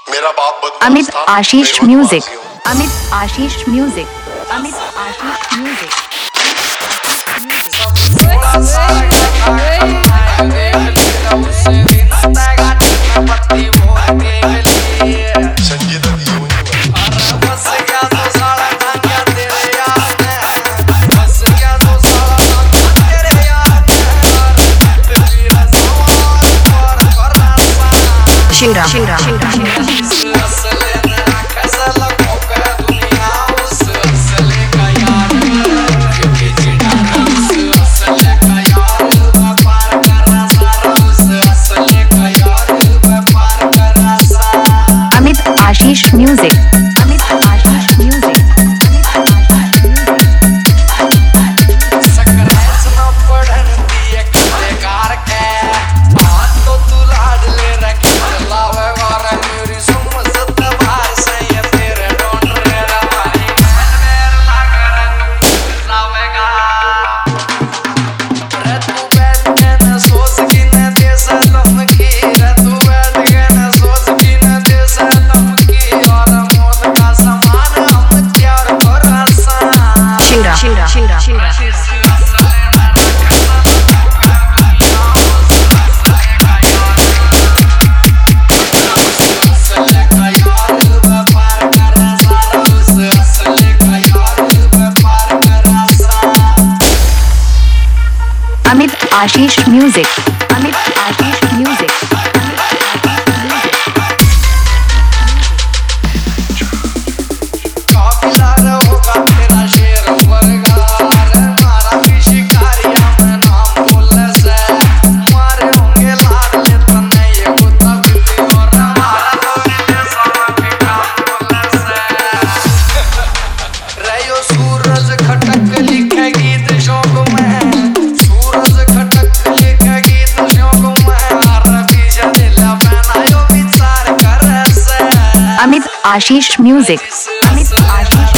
मेरा बाप Amit Ashish music, Amit Ashish music, Amit Ashish music. शेरा शेरा Amit Ashish music, Amit Ashish music. Amit Ashish music, Amit Ashish music. Amit Ashish music, Amit आशीष